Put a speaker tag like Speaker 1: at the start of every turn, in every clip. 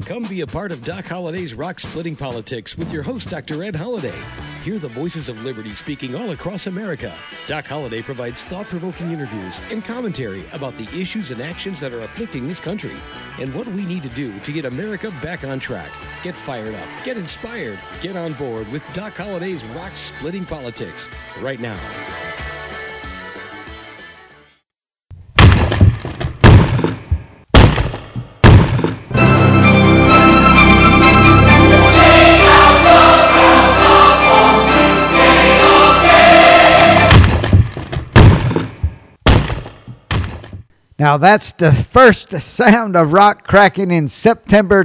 Speaker 1: Come be a part of Doc Holliday's Rock Splitting Politics with your host, Dr. Ed Holliday. Hear the voices of liberty speaking all across America. Doc Holliday provides thought-provoking interviews and commentary about the issues and actions that are afflicting this country and what we need to do to get America back on track. Get fired up, get inspired, get on board with Doc Holliday's Rock Splitting Politics right now.
Speaker 2: Now that's the first sound of rock cracking in September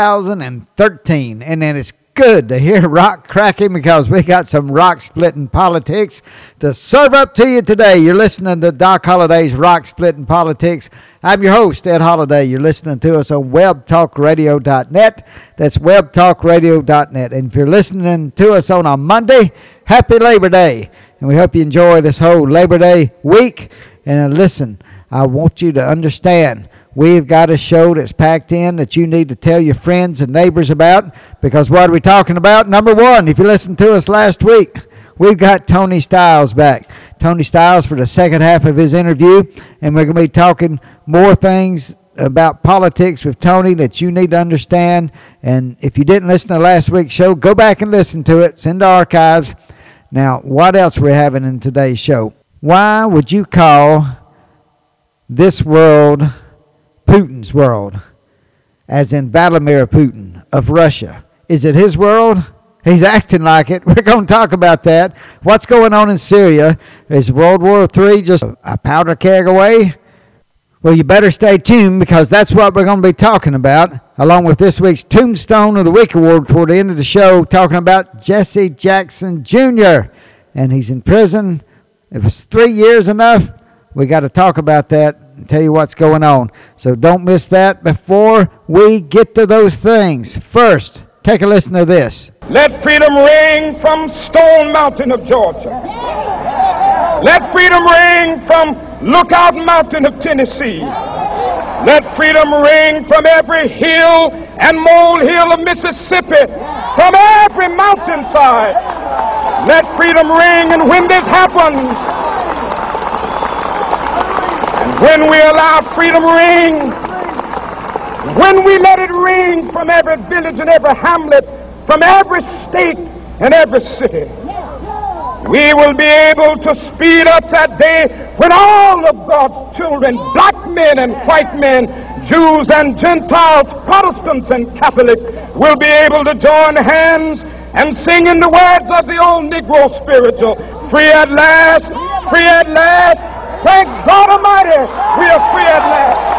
Speaker 2: 2013. And then it's good to hear rock cracking because we got some rock splitting politics to serve up to you today. You're listening to Doc Holliday's Rock Splitting Politics. I'm your host, Ed Holliday. You're listening to us on webtalkradio.net. That's webtalkradio.net. And if you're listening to us on a Monday, happy Labor Day. And we hope you enjoy this whole Labor Day week. And listen, I want you to understand, we've got a show that's packed in that you need to tell your friends and neighbors about, because what are we talking about? Number one, if you listened to us last week, we've got Tony Stiles back. Tony Stiles for the second half of his interview, and we're going to be talking more things about politics with Tony that you need to understand. And if you didn't listen to last week's show, go back and listen to it. It's in the archives. Now, what else we're having in today's show? Why would you call this world Putin's world, as in Vladimir Putin of Russia? Is it his world? He's acting like it. We're going to talk about that. What's going on in Syria? Is World War III just a powder keg away? Well, you better stay tuned, because that's what we're going to be talking about, along with this week's Tombstone of the Week award toward the end of the show, talking about Jesse Jackson Jr. And he's in prison. It was 3 years enough. We got to talk about that and tell you what's going on. So don't miss that. Before we get to those things, first, take a listen to this.
Speaker 3: Let freedom ring from Stone Mountain of Georgia. Let freedom ring from Lookout Mountain of Tennessee. Let freedom ring from every hill and molehill of Mississippi, from every mountainside. Let freedom ring, and when this happens, when we allow freedom ring, when we let it ring from every village and every hamlet, from every state and every city, we will be able to speed up that day when all of God's children, black men and white men, Jews and Gentiles, Protestants and Catholics, will be able to join hands and sing in the words of the old Negro spiritual, free at last, free at last. Thank God Almighty, we are free at last.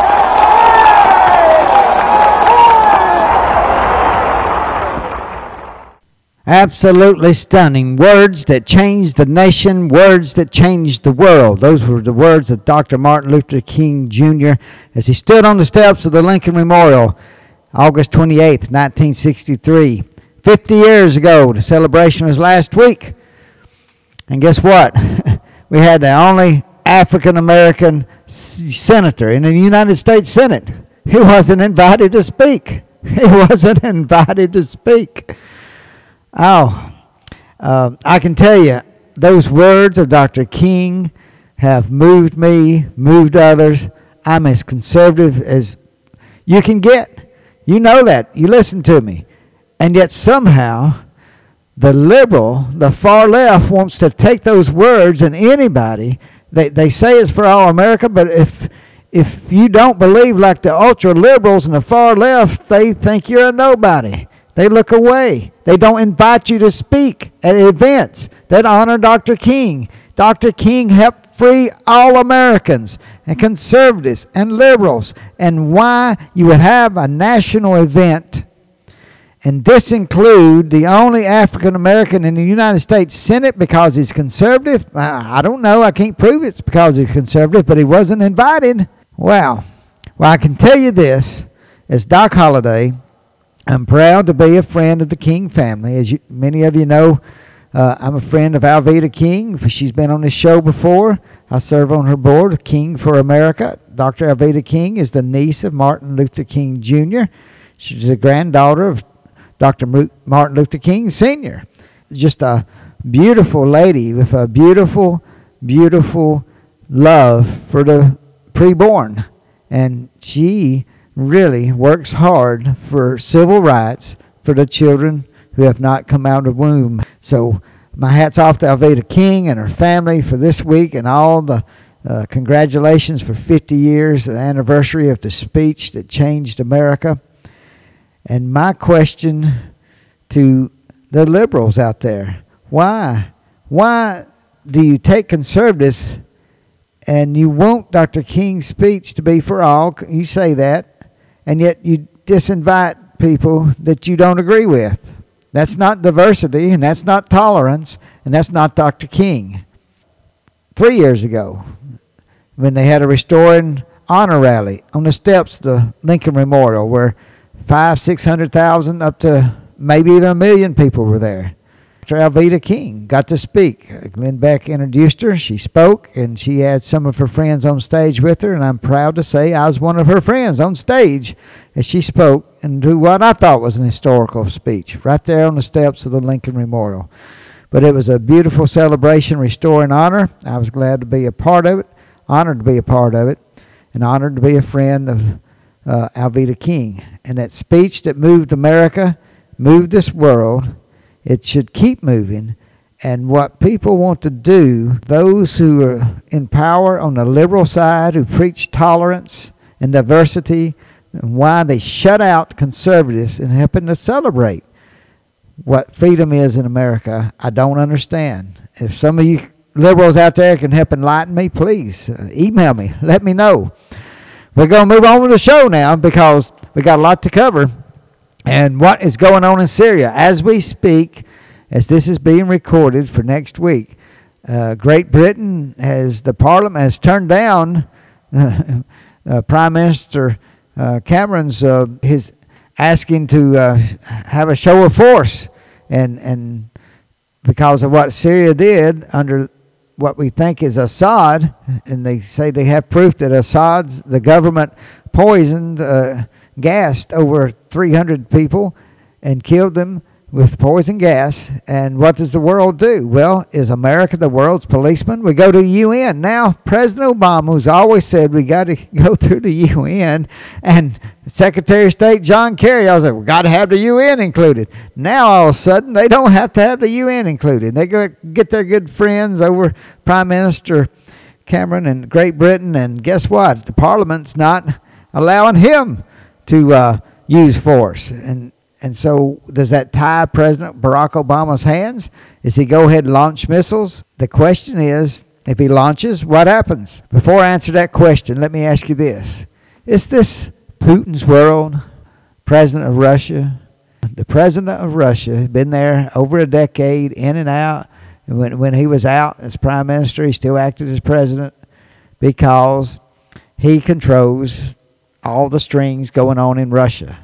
Speaker 2: Absolutely stunning. Words that changed the nation, words that changed the world. Those were the words of Dr. Martin Luther King Jr. as he stood on the steps of the Lincoln Memorial, August 28th, 1963. 50 years ago, the celebration was last week. And guess what? We had the only African-American senator in the United States Senate. He wasn't invited to speak. He wasn't invited to speak. I can tell you, those words of Dr. King have moved me, moved others. I'm as conservative as you can get. You know that. You listen to me. And yet somehow the liberal, the far left, wants to take those words, and anybody, they say it's for all America, but if you don't believe like the ultra-liberals and the far left, they think you're a nobody. They look away. They don't invite you to speak at events that honor Dr. King. Dr. King helped free all Americans and conservatives and liberals. And why you would have a national event and disinclude the only African American in the United States Senate because he's conservative? I don't know. I can't prove it's because he's conservative, but he wasn't invited. Wow. Well, I can tell you this, as Doc Holliday, I'm proud to be a friend of the King family. As many of you know, I'm a friend of Alveda King. She's been on this show before. I serve on her board of King for America. Dr. Alveda King is the niece of Martin Luther King Jr. She's the granddaughter of Dr. Martin Luther King Sr. Just a beautiful lady with a beautiful, beautiful love for the preborn. And she really works hard for civil rights for the children who have not come out of the womb. So my hat's off to Alveda King and her family for this week, and all the congratulations for 50 years, the anniversary of the speech that changed America. And my question to the liberals out there, why do you take conservatives and you want Dr. King's speech to be for all? You say that, and yet you disinvite people that you don't agree with. That's not diversity, and that's not tolerance, and that's not Dr. King. 3 years ago, when they had a Restoring Honor rally on the steps of the Lincoln Memorial, where 500,000-600,000 up to maybe even 1 million people were there. Dr. Alveda King got to speak. Glenn Beck introduced her. She spoke, and she had some of her friends on stage with her, and I'm proud to say I was one of her friends on stage as she spoke and do what I thought was an historical speech right there on the steps of the Lincoln Memorial. But it was a beautiful celebration, Restoring Honor. I was glad to be a part of it, honored to be a part of it, and honored to be a friend of Alveda King. And that speech that moved America, moved this world, it should keep moving. And what people want to do, those who are in power on the liberal side, who preach tolerance and diversity, and why they shut out conservatives and helping to celebrate what freedom is in America, I don't understand. If some of you liberals out there can help enlighten me, please email me. Let me know. We're going to move on with the show now because we got a lot to cover. And what is going on in Syria as we speak, as this is being recorded for next week? Great Britain the Parliament has turned down Prime Minister Cameron's his asking to have a show of force, and because of what Syria did under what we think is Assad, and they say they have proof that the government poisoned, gassed over 300 people and killed them with poison gas. And what does the world do? Well, is America the world's policeman? We go to the UN. Now, President Obama, who's always said we got to go through the UN, and Secretary of State John Kerry, I was like, we got to have the UN included. Now, all of a sudden, they don't have to have the UN included. They go get their good friends over Prime Minister Cameron in Great Britain, and guess what? The Parliament's not allowing him to use force. And so does that tie President Barack Obama's hands? Does he go ahead and launch missiles? The question is, if he launches, what happens? Before I answer that question, let me ask you this. Is this Putin's world, President of Russia? The President of Russia has been there over a decade, in and out. And when he was out as Prime Minister, he still acted as President because he controls all the strings going on in Russia.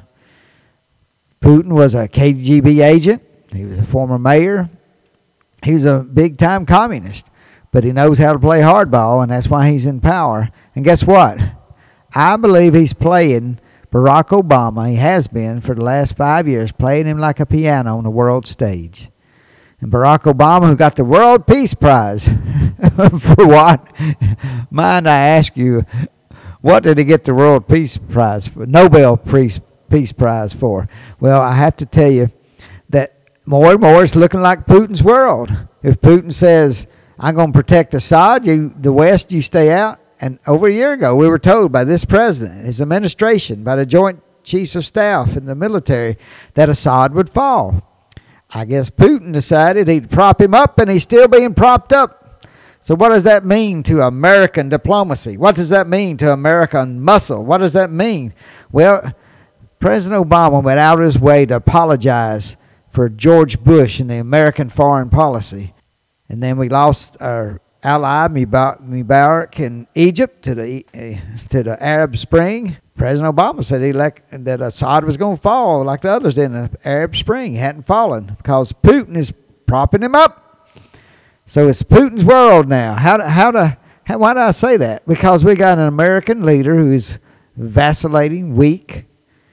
Speaker 2: Putin was a KGB agent. He was a former mayor. He was a big-time communist. But he knows how to play hardball, and that's why he's in power. And guess what? I believe he's playing Barack Obama. He has been for the last 5 years, playing him like a piano on the world stage. And Barack Obama, who got the World Peace Prize, for what? Mind I ask you, what did he get the World Peace Prize for? Nobel Peace Prize for? Well, I have to tell you that more and more it's looking like Putin's world. If Putin says, I'm going to protect Assad, the West, you stay out. And over a year ago, we were told by this president, his administration, by the Joint Chiefs of Staff and the military, that Assad would fall. I guess Putin decided he'd prop him up, and he's still being propped up. So what does that mean to American diplomacy? What does that mean to American muscle? What does that mean? Well, President Obama went out of his way to apologize for George Bush and the American foreign policy. And then we lost our ally Mubarak in Egypt to the Arab Spring. President Obama said that Assad was going to fall like the others did in the Arab Spring. He hadn't fallen because Putin is propping him up. So it's Putin's world now. Why do I say that? Because we got an American leader who is vacillating, weak,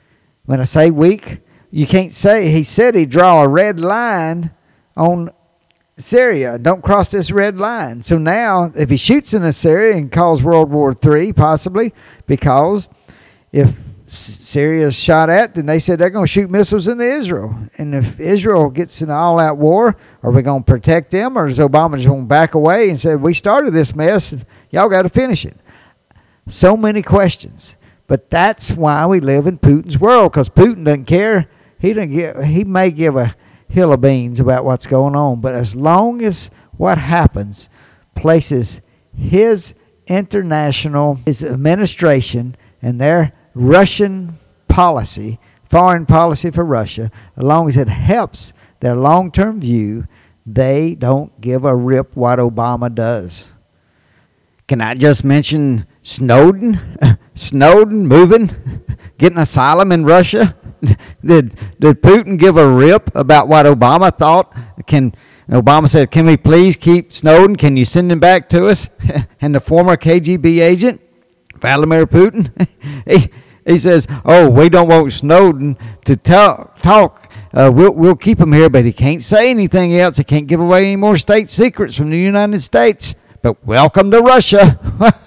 Speaker 2: When I say weak, you can't say, he said he'd draw a red line on Syria. Don't cross this red line. So now, if he shoots into Syria and calls World War III, possibly, because if Syria is shot at, then they said they're going to shoot missiles into Israel. And if Israel gets in an all-out war, are we going to protect them, or is Obama just going to back away and say, we started this mess, y'all got to finish it? So many questions. But that's why we live in Putin's world, because Putin doesn't care. He may give a hill of beans about what's going on, but as long as what happens places his administration and their Russian policy, foreign policy for Russia, as long as it helps their long-term view, they don't give a rip what Obama does. Can I just mention Snowden? Snowden moving, getting asylum in Russia? Did Putin give a rip about what Obama thought? Obama said, can we please keep Snowden? Can you send him back to us? And the former KGB agent, Vladimir Putin, he says, oh, we don't want Snowden to talk. We'll keep him here, but he can't say anything else. He can't give away any more state secrets from the United States. But welcome to Russia.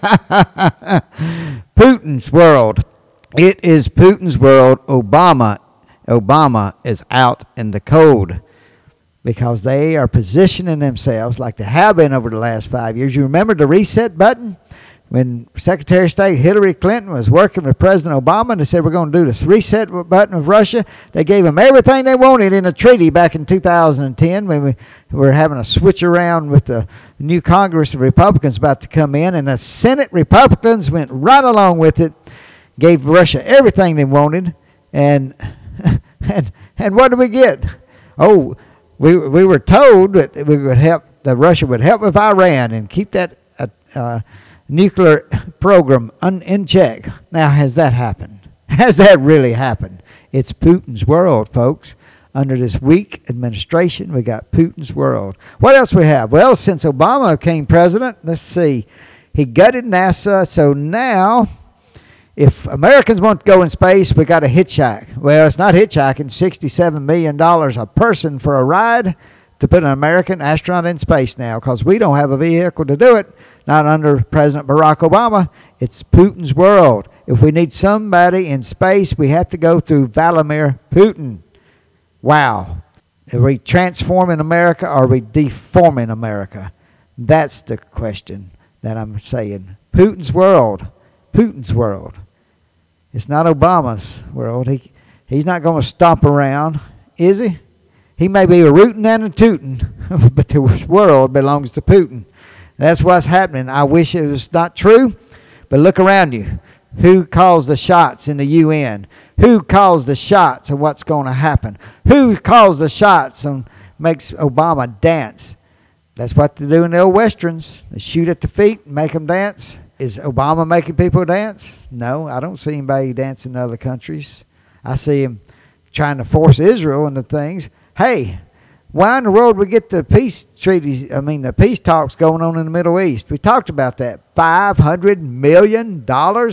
Speaker 2: Putin's world. It is Putin's world. Obama is out in the cold because they are positioning themselves like they have been over the last 5 years. You remember the reset button? When Secretary of State Hillary Clinton was working with President Obama, and they said we're going to do this reset button of Russia. They gave them everything they wanted in a treaty back in 2010 when we were having a switch around with the new Congress of Republicans about to come in, and the Senate Republicans went right along with it, gave Russia everything they wanted, and what did we get? Oh, we were told that we would help, that Russia would help with Iran and keep that nuclear program in check. Now, has that happened? Has that really happened? It's Putin's world, folks. Under this weak administration, we got Putin's world. What else we have? Well, since Obama became president, let's see. He gutted NASA, so now if Americans want to go in space, we got to hitchhike. Well, it's not hitchhiking. $67 million a person for a ride to put an American astronaut in space now, because we don't have a vehicle to do it. Not under President Barack Obama. It's Putin's world. If we need somebody in space, we have to go through Vladimir Putin. Wow. Are we transforming America or are we deforming America? That's the question that I'm saying. Putin's world. Putin's world. It's not Obama's world. He's not going to stomp around, is he? He may be a rootin' and a tootin', but the world belongs to Putin. That's what's happening. I wish it was not true, but look around you. Who calls the shots in the UN? Who calls the shots of what's going to happen? Who calls the shots and makes Obama dance? That's what they do in the old Westerns. They shoot at the feet and make them dance. Is Obama making people dance? No, I don't see anybody dancing in other countries. I see him trying to force Israel into things. Hey, why in the world we get the peace treaties, the peace talks going on in the Middle East? We talked about that. $500 million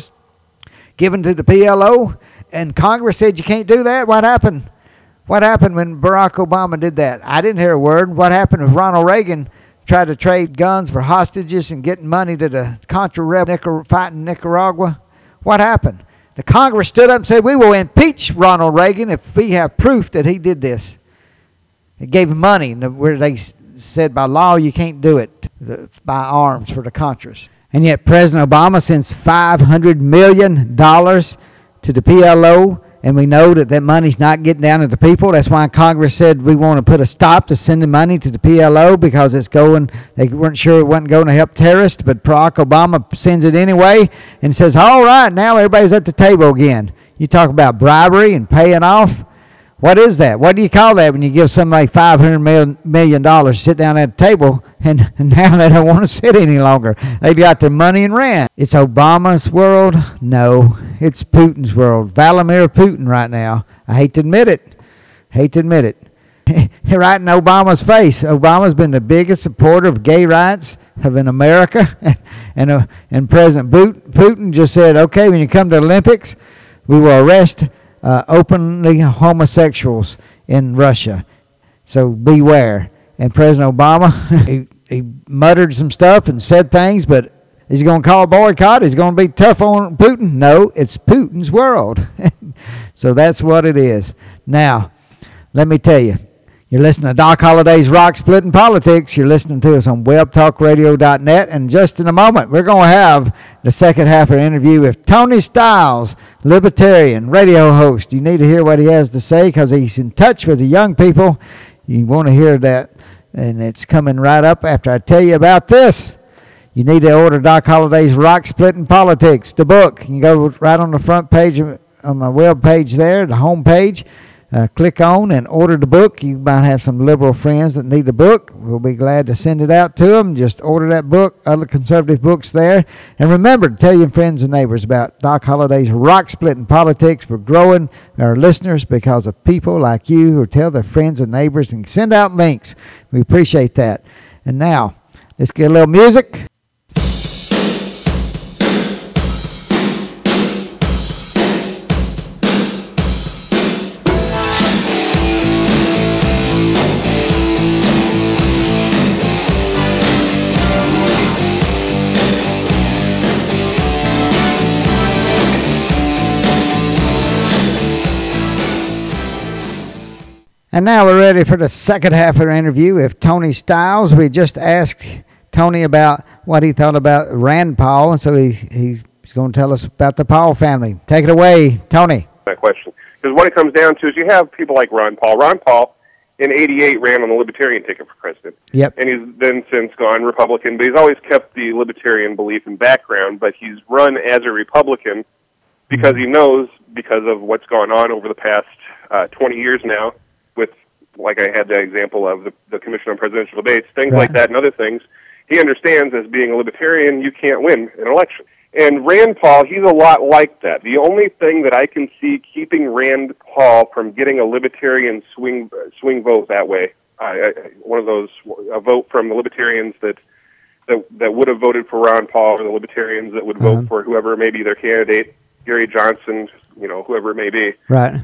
Speaker 2: given to the PLO, and Congress said you can't do that. What happened? What happened when Barack Obama did that? I didn't hear a word. What happened if Ronald Reagan tried to trade guns for hostages and getting money to the Contra rebel fighting Nicaragua? What happened? The Congress stood up and said, we will impeach Ronald Reagan if we have proof that he did this. It gave him money where they said by law you can't do it, buy arms for the Contras. And yet President Obama sends $500 million to the PLO, and we know that money's not getting down to the people. That's why Congress said we want to put a stop to sending money to the PLO because they weren't sure it wasn't going to help terrorists, but Barack Obama sends it anyway and says, all right, now everybody's at the table again. You talk about bribery and paying off. What is that? What do you call that when you give somebody $500 million to sit down at a table and now they don't want to sit any longer? They got their money and ran. It's Obama's world? No, it's Putin's world. Vladimir Putin right now. I hate to admit it. Right in Obama's face. Obama's been the biggest supporter of gay rights in America. And President Putin just said, okay, when you come to the Olympics, we will arrest openly homosexuals in Russia. So beware. And President Obama, he muttered some stuff and said things, but is he going to call a boycott? Is he going to be tough on Putin? No, it's Putin's world. So that's what it is. Now, let me tell you, you're listening to Doc Holliday's Rock Splitting Politics. You're listening to us on webtalkradio.net. And just in a moment, we're going to have the second half of the interview with Tony Styles, Libertarian radio host. You need to hear what he has to say because he's in touch with the young people. You want to hear that, and it's coming right up after I tell you about this. You need to order Doc Holliday's Rock Splitting Politics, the book. You can go right on the front page on my web page there, the home page. Click on and order the book. You might have some liberal friends that need the book. We'll be glad to send it out to them. Just order that book, other conservative books there. And remember to tell your friends and neighbors about Doc Holliday's Rock Splitting Politics. We're growing our listeners because of people like you who tell their friends and neighbors and send out links. We appreciate that. And now, let's get a little music. And now we're ready for the second half of our interview with Tony Styles. We just asked Tony about what he thought about Rand Paul, and so he's going to tell us about the Paul family. Take it away, Tony.
Speaker 4: That question. Because what it comes down to is you have people like Ron Paul. Ron Paul, in '88, ran on the Libertarian ticket for president.
Speaker 2: Yep.
Speaker 4: And he's then since gone Republican, but he's always kept the Libertarian belief in background, but he's run as a Republican because he knows, because of what's gone on over the past 20 years now, with, like I had the example of the Commission on Presidential Debates, things like that and other things, he understands as being a Libertarian, you can't win an election. And Rand Paul, he's a lot like that. The only thing that I can see keeping Rand Paul from getting a Libertarian swing vote that way, one of those, a vote from the Libertarians that would have voted for Ron Paul, or the Libertarians that would vote for whoever may be their candidate, Gary Johnson, whoever it may be.
Speaker 2: Right.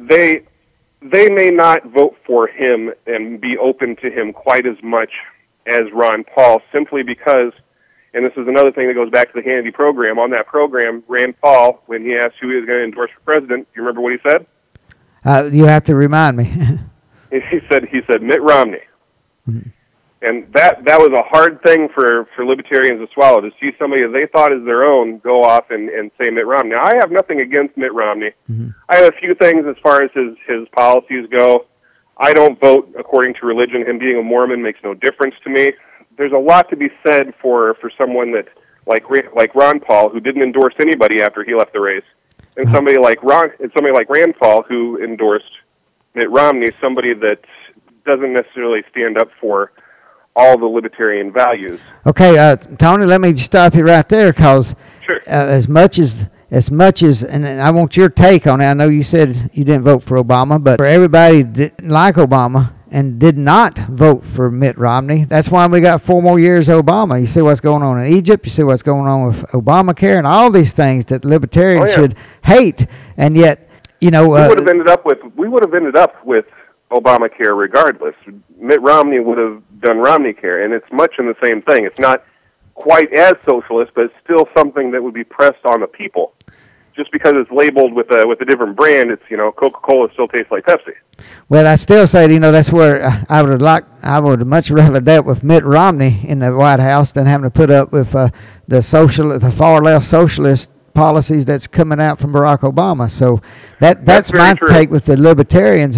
Speaker 4: They may not vote for him and be open to him quite as much as Ron Paul, simply because, and this is another thing that goes back to the Hannity program. On that program, Rand Paul, when he asked who he was going to endorse for president, do you remember what he said?
Speaker 2: You have to remind me.
Speaker 4: He said Mitt Romney.
Speaker 2: Mm-hmm.
Speaker 4: And that was a hard thing for libertarians to swallow, to see somebody that they thought is their own go off and say Mitt Romney. Now, I have nothing against Mitt Romney. Mm-hmm. I have a few things as far as his policies go. I don't vote according to religion. Him being a Mormon makes no difference to me. There's a lot to be said for someone that like Ron Paul, who didn't endorse anybody after he left the race, and somebody like Rand Paul, who endorsed Mitt Romney, somebody that doesn't necessarily stand up for all the libertarian values.
Speaker 2: Okay, Tony, let me stop you right there, because
Speaker 4: sure.
Speaker 2: as much as, and I want your take on it. I know you said you didn't vote for Obama, but for everybody that didn't like Obama and did not vote for Mitt Romney, that's why we got 4 more years of Obama. You see what's going on in Egypt. You see what's going on with Obamacare and all these things that libertarians should hate, and yet, we would have ended up
Speaker 4: with Obamacare regardless. Mitt Romney would have done Romneycare, and it's much in the same thing. It's not quite as socialist, but it's still something that would be pressed on the people. Just because it's labeled with a different brand, it's Coca-Cola still tastes like Pepsi.
Speaker 2: Well, I still say that's where I would much rather dealt with Mitt Romney in the White House than having to put up with the far left socialist policies that's coming out from Barack Obama. So that's my take with the libertarians.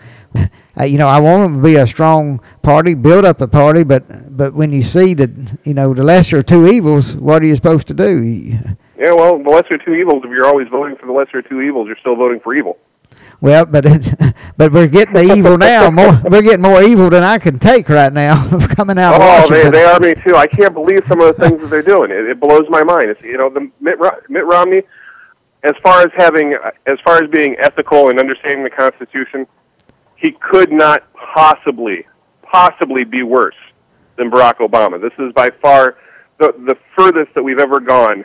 Speaker 2: I want them to be a strong party, build up a party, but when you see that, the lesser of two evils, what are you supposed to do?
Speaker 4: Yeah, well, the lesser of two evils, if you're always voting for the lesser of two evils, you're still voting for evil.
Speaker 2: Well, but we're getting the evil now. We're getting more evil than I can take right now coming out of Washington.
Speaker 4: They are me too. I can't believe some of the things that they're doing. It blows my mind. It's, the Mitt Romney, as far as being ethical and understanding the Constitution, he could not possibly be worse than Barack Obama. This is by far the furthest that we've ever gone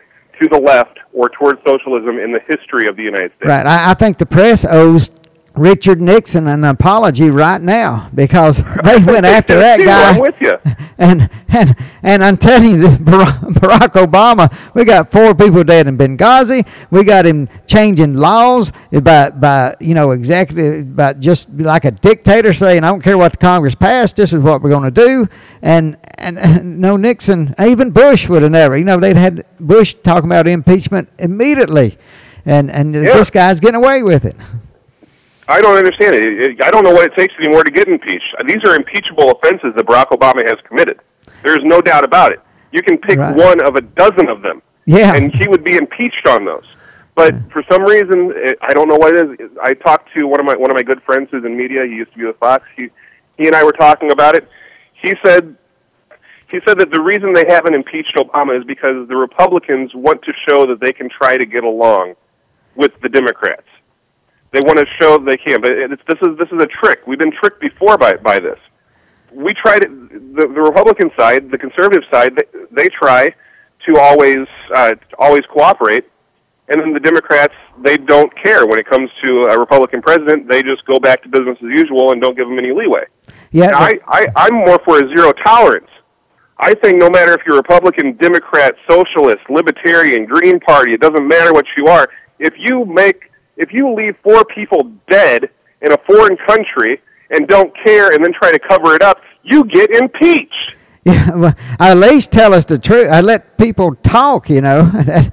Speaker 4: to the left or towards socialism in the history of the United States.
Speaker 2: Right. I think the press owes Richard Nixon an apology right now because they went after that guy.
Speaker 4: I'm with you.
Speaker 2: And I'm telling you, Barack Obama, we got 4 people dead in Benghazi. We got him changing laws by executive, by just like a dictator saying, I don't care what the Congress passed, this is what we're going to do. And no, Nixon, even Bush would have never. They'd had Bush talking about impeachment immediately. And this guy's getting away with it.
Speaker 4: I don't understand it. I don't know what it takes anymore to get impeached. These are impeachable offenses that Barack Obama has committed. There's no doubt about it. You can pick one of a dozen of them, and he would be impeached on those. But for some reason, I don't know what it is. I talked to one of my good friends who's in media. He used to be with Fox. He and I were talking about it. He said that the reason they haven't impeached Obama is because the Republicans want to show that they can try to get along with the Democrats. They want to show they can, but this is a trick. We've been tricked before by this. We tried it. The Republican side, the conservative side, they try to always cooperate, and then the Democrats, they don't care when it comes to a Republican president. They just go back to business as usual and don't give them any leeway. Yeah, now, I'm more for a zero tolerance. I think no matter if you're Republican, Democrat, Socialist, Libertarian, Green Party, it doesn't matter what you are. If you leave 4 people dead in a foreign country and don't care and then try to cover it up, you get impeached.
Speaker 2: Yeah, well, at least tell us the truth. I let people talk, over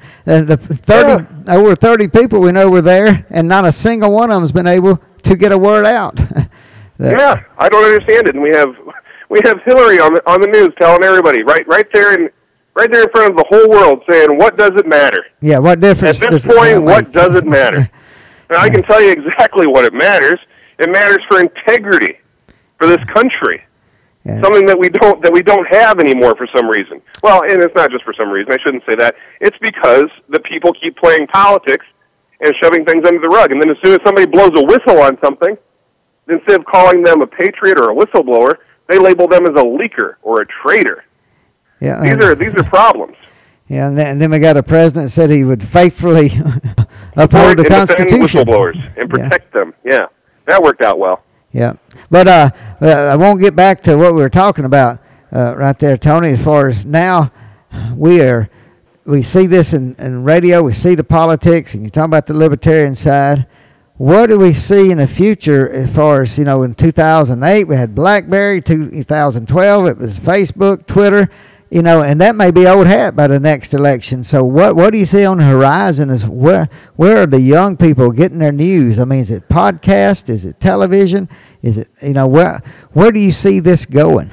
Speaker 2: 30 people we know were there, and not a single one of them has been able to get a word out.
Speaker 4: Yeah, I don't understand it. And we have Hillary on the news telling everybody right there in front of the whole world saying, what does it matter?
Speaker 2: Yeah, what difference?
Speaker 4: At this point, what does it matter? And I can tell you exactly what it matters. It matters for integrity for this country. Yeah. Something that we don't have anymore for some reason. Well, and it's not just for some reason. I shouldn't say that. It's because the people keep playing politics and shoving things under the rug. And then as soon as somebody blows a whistle on something, instead of calling them a patriot or a whistleblower, they label them as a leaker or a traitor.
Speaker 2: Yeah,
Speaker 4: these are problems.
Speaker 2: Yeah, and then we got a president that said he would faithfully uphold the Constitution.
Speaker 4: Whistleblowers and protect them. Yeah, that worked out well.
Speaker 2: Yeah, but I won't get back to what we were talking about right there, Tony. As far as now, we see this in radio. We see the politics, and you're talking about the libertarian side. What do we see in the future as far as, in 2008 we had BlackBerry, 2012 it was Facebook, Twitter, and that may be old hat by the next election. So what do you see on the horizon is where are the young people getting their news? I mean, is it podcast? Is it television? Is it, where do you see this going?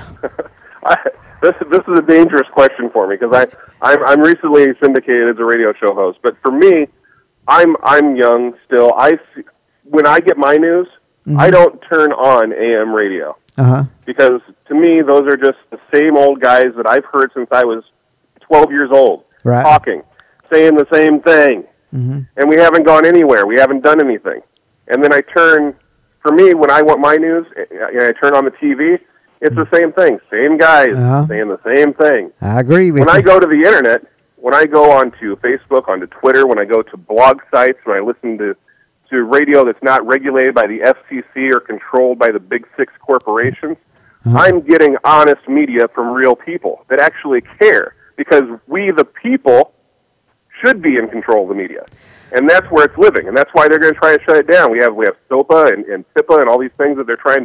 Speaker 4: This is a dangerous question for me because I'm recently syndicated as a radio show host. But for me, I'm young still. When I get my news, I don't turn on AM radio because to me those are just the same old guys that I've heard since I was 12 years old, talking, saying the same thing, and we haven't gone anywhere. We haven't done anything. And then for me, when I want my news, I turn on the TV. It's the same thing, same guys saying the same thing.
Speaker 2: I agree with you.
Speaker 4: When I go to the internet, when I go onto Facebook, onto Twitter, when I go to blog sites, when I listen to radio that's not regulated by the FCC or controlled by the big 6 corporations, I'm getting honest media from real people that actually care, because we, the people, should be in control of the media. And that's where it's living, and that's why they're going to try to shut it down. We have SOPA and TIPA and all these things that they're trying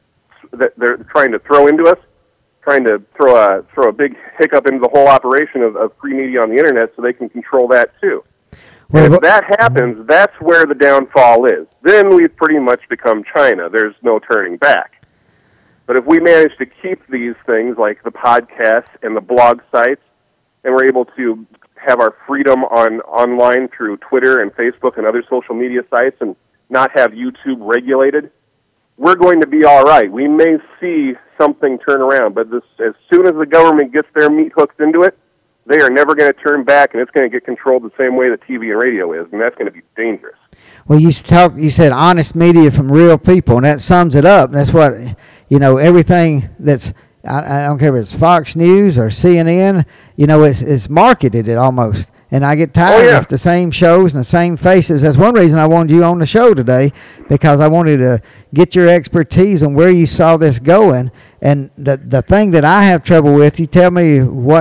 Speaker 4: to throw into us, trying to throw a big hiccup into the whole operation of free media on the internet so they can control that too. And if that happens, that's where the downfall is. Then we've pretty much become China. There's no turning back. But if we manage to keep these things like the podcasts and the blog sites, and we're able to have our freedom online through Twitter and Facebook and other social media sites and not have YouTube regulated, we're going to be all right. We may see something turn around, but as soon as the government gets their meat hooks into it, they are never going to turn back, and it's going to get controlled the same way that TV and radio is, and that's going to be dangerous.
Speaker 2: Well, you said honest media from real people, and that sums it up. That's what, everything that's, I don't care if it's Fox News or CNN, it's marketed it almost. and I get tired of the same shows and the same faces. That's one reason I wanted you on the show today, because I wanted to get your expertise on where you saw this going. And the thing that I have trouble with, you tell me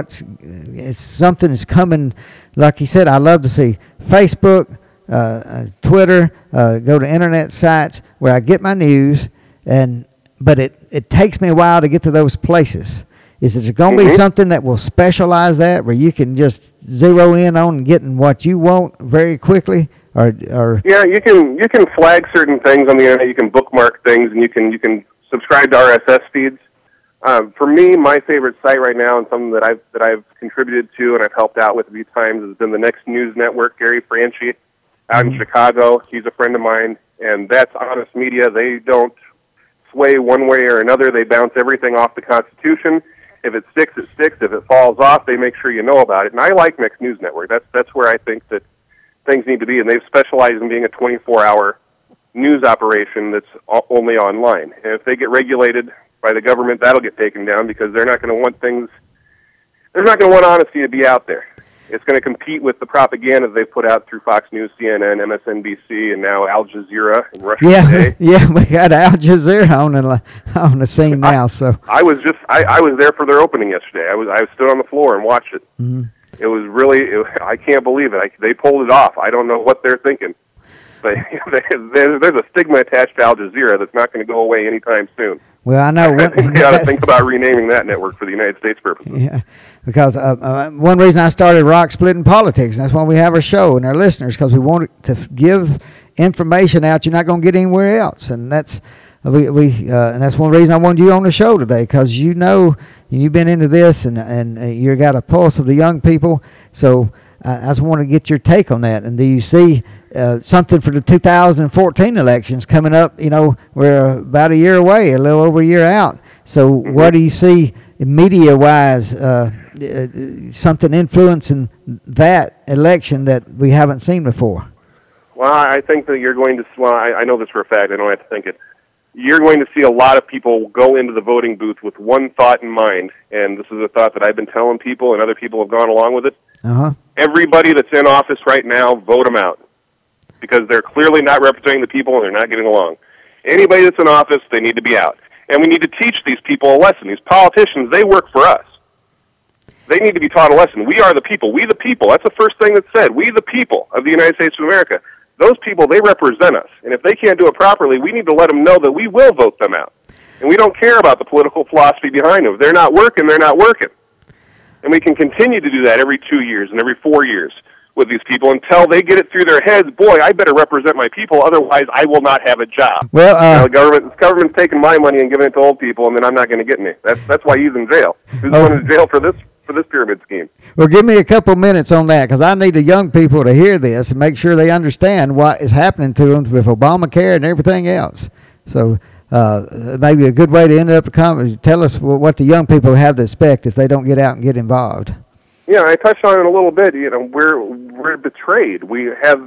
Speaker 2: something is coming. Like you said, I love to see Facebook, Twitter, go to internet sites where I get my news, but it takes me a while to get to those places. Is it going to be something that will specialize that, where you can just zero in on getting what you want very quickly? Or
Speaker 4: yeah, you can flag certain things on the internet. You can bookmark things, and you can subscribe to RSS feeds. For me, my favorite site right now, and something that I've contributed to and I've helped out with a few times, has been the Next News Network. Gary Franchi out in Chicago. He's a friend of mine, and that's honest media. They don't sway one way or another. They bounce everything off the Constitution. If it sticks, it sticks. If it falls off, they make sure you know about it. And I like Next News Network. That's where I think that things need to be. And they've specialized in being a 24-hour news operation that's only online. And if they get regulated by the government, that'll get taken down, because they're not going to want honesty to be out there. It's going to compete with the propaganda they've put out through Fox News, CNN, MSNBC, and now Al Jazeera in Russia today.
Speaker 2: Yeah, we got Al Jazeera on the scene now. So
Speaker 4: I was there for their opening yesterday. I stood on the floor and watched it. Mm-hmm. It was really, I can't believe it. They pulled it off. I don't know what they're thinking. But there's a stigma attached to Al Jazeera that's not going to go away anytime soon.
Speaker 2: Well, I know.
Speaker 4: I think we got to think about renaming that network for the United States purposes.
Speaker 2: Yeah, because one reason I started Rock Splitting Politics, and that's why we have our show and our listeners, because we want to give information out you're not going to get anywhere else, and that's and that's one reason I wanted you on the show today, because you've been into this and you got a pulse of the young people. So I just want to get your take on that. And do you see something for the 2014 elections coming up? We're about a year away, a little over a year out. So what do you see media-wise, something influencing that election that we haven't seen before?
Speaker 4: Well, I think that you're going to, I know this for a fact, I don't have to think it. You're going to see a lot of people go into the voting booth with one thought in mind, and this is a thought that I've been telling people, and other people have gone along with it. Everybody that's in office right now, vote them out, because they're clearly not representing the people and they're not getting along. Anybody that's in office, they need to be out. And we need to teach these people a lesson. These politicians, they work for us. They need to be taught a lesson. We are the people. We the people. That's the first thing that's said. We the people of the United States of America. Those people, they represent us. And if they can't do it properly, we need to let them know that we will vote them out. And we don't care about the political philosophy behind them. If they're not working, they're not working. And we can continue to do that every 2 years and every 4 years with these people until they get it through their heads, boy, I better represent my people, otherwise I will not have a job.
Speaker 2: Well,
Speaker 4: the government's taking my money and giving it to old people, and then I'm not going to get any. That's why he's in jail. Who's going to jail for this pyramid scheme?
Speaker 2: Well, give me a couple minutes on that, because I need the young people to hear this and make sure they understand what is happening to them with Obamacare and everything else. So maybe a good way to end up tell us what the young people have to expect if they don't get out and get involved.
Speaker 4: Yeah, I touched on it a little bit. We're betrayed. We have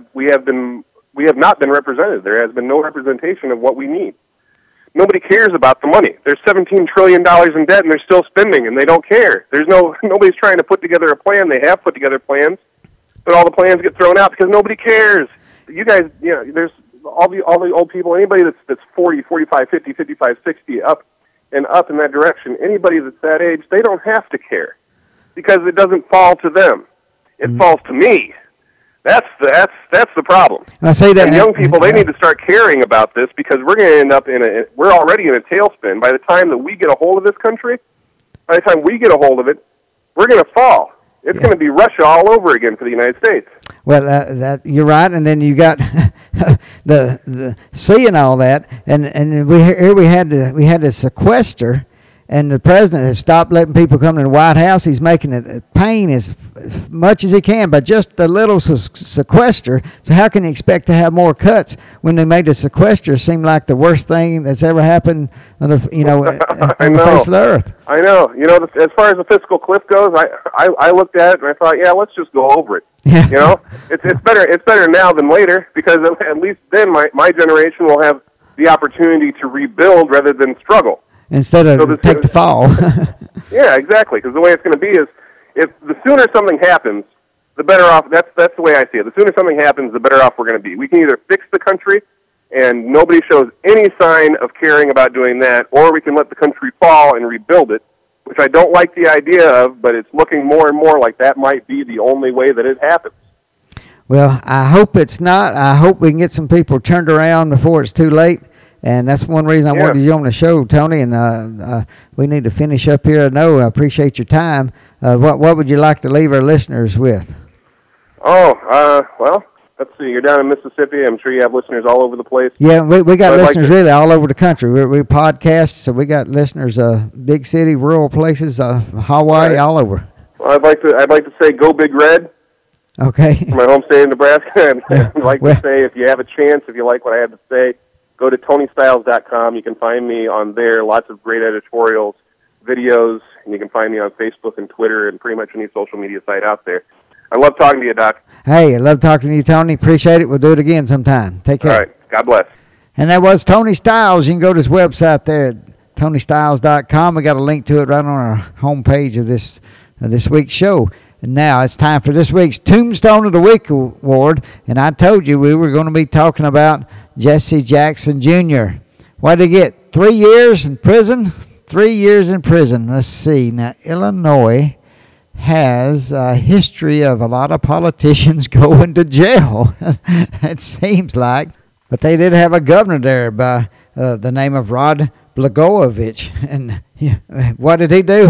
Speaker 4: not been represented. There has been no representation of what we need. Nobody cares about the money. There's $17 trillion in debt, and they're still spending, and they don't care. Nobody's trying to put together a plan. They have put together plans, but all the plans get thrown out because nobody cares. You guys, there's all the old people. Anybody that's 40, 45, 50, 55, 60 up in that direction. Anybody that's that age, they don't have to care, because it doesn't fall to them. It falls to me. That's the problem.
Speaker 2: I say that.
Speaker 4: And young people, they need to start caring about this, because we're going to end up we're already in a tailspin. By the time that we get a hold of this country, by the time we get a hold of it, we're going to fall. It's going to be Russia all over again for the United States.
Speaker 2: Well, that you're right, and then you got the seeing all that, and we had to sequester. And the president has stopped letting people come to the White House. He's making it pain as much as he can by just a little sequester. So how can you expect to have more cuts when they made the sequester seem like the worst thing that's ever happened on the face of the earth?
Speaker 4: I know. As far as the fiscal cliff goes, I looked at it and I thought, yeah, let's just go over it.
Speaker 2: Yeah.
Speaker 4: It's better now than later, because at least then my generation will have the opportunity to rebuild rather than struggle.
Speaker 2: Instead of take the fall.
Speaker 4: Yeah, exactly. Because the way it's going to be is, if the sooner something happens, the better off. That's the way I see it. The sooner something happens, the better off we're going to be. We can either fix the country, and nobody shows any sign of caring about doing that, or we can let the country fall and rebuild it, which I don't like the idea of, but it's looking more and more like that might be the only way that it happens.
Speaker 2: Well, I hope it's not. I hope we can get some people turned around before it's too late. And that's one reason I wanted you on the show, Tony. And we need to finish up here. I appreciate your time. What would you like to leave our listeners with?
Speaker 4: Well, let's see. You're down in Mississippi. I'm sure you have listeners all over the place.
Speaker 2: Yeah, we got listeners really all over the country. We podcast, so we got listeners big city, rural places, Hawaii, all over.
Speaker 4: Well, I'd like to say go Big Red.
Speaker 2: Okay.
Speaker 4: For my home state of Nebraska. I'd like to say, if you have a chance, if you like what I have to say, go to TonyStyles.com. You can find me on there. Lots of great editorials, videos, and you can find me on Facebook and Twitter and pretty much any social media site out there. I love talking to you, Doc.
Speaker 2: Hey, I love talking to you, Tony. Appreciate it. We'll do it again sometime. Take care.
Speaker 4: All right. God bless. And
Speaker 2: that was Tony Styles. You can go to his website there at TonyStyles.com. We got a link to it right on our homepage of this week's show. And now it's time for this week's Tombstone of the Week award. And I told you we were going to be talking about Jesse Jackson Jr. What did he get? 3 years in prison? 3 years in prison. Let's see. Now, Illinois has a history of a lot of politicians going to jail. It seems like. But they did have a governor there by the name of Rod Blagojevich. And what did he do?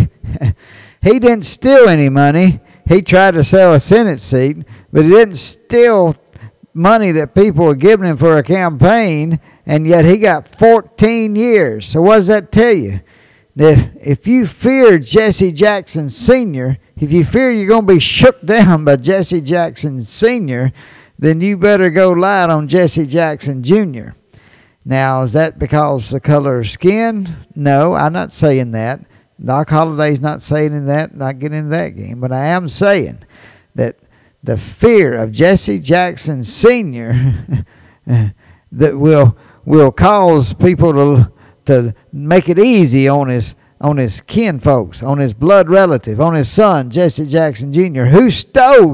Speaker 2: He didn't steal any money. He tried to sell a Senate seat, but he didn't steal money that people were giving him for a campaign, and yet he got 14 years. So what does that tell you? That if you fear Jesse Jackson Sr., if you fear you're going to be shook down by Jesse Jackson Sr., then you better go light on Jesse Jackson Jr. Now, is that because the color of skin? No, I'm not saying that. Doc Holliday's not saying that, not getting into that game, but I am saying that the fear of Jesse Jackson Sr. that will cause people to make it easy on his kin folks, on his blood relative, on his son, Jesse Jackson Jr., who stole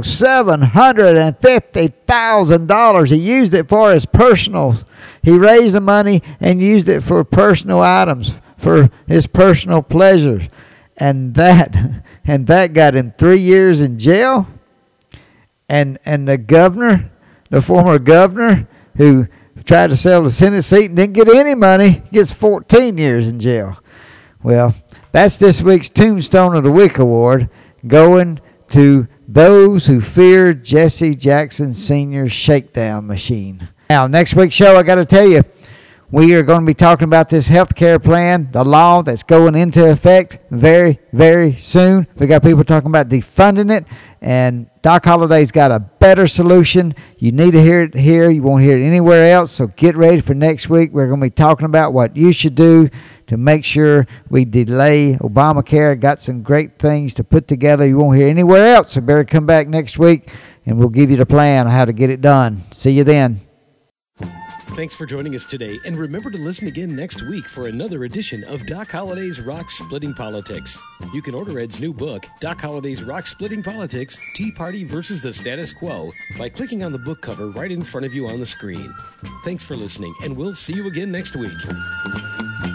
Speaker 2: $750,000. He used it for his personal. He raised the money and used it for personal items, for his personal pleasures. And that got him 3 years in jail. And the governor, the former governor, who tried to sell the Senate seat and didn't get any money, gets 14 years in jail. Well, that's this week's Tombstone of the Week award, going to those who fear Jesse Jackson Sr.'s shakedown machine. Now, next week's show, I got to tell you, we are going to be talking about this health care plan, the law that's going into effect very, very soon. We got people talking about defunding it, and Doc Holliday's got a better solution. You need to hear it here. You won't hear it anywhere else, so get ready for next week. We're going to be talking about what you should do to make sure we delay Obamacare. Got some great things to put together you won't hear anywhere else, so better come back next week, and we'll give you the plan on how to get it done. See you then.
Speaker 1: Thanks for joining us today, and remember to listen again next week for another edition of Doc Holliday's Rock Splitting Politics. You can order Ed's new book, Doc Holliday's Rock Splitting Politics, Tea Party versus the Status Quo, by clicking on the book cover right in front of you on the screen. Thanks for listening, and we'll see you again next week.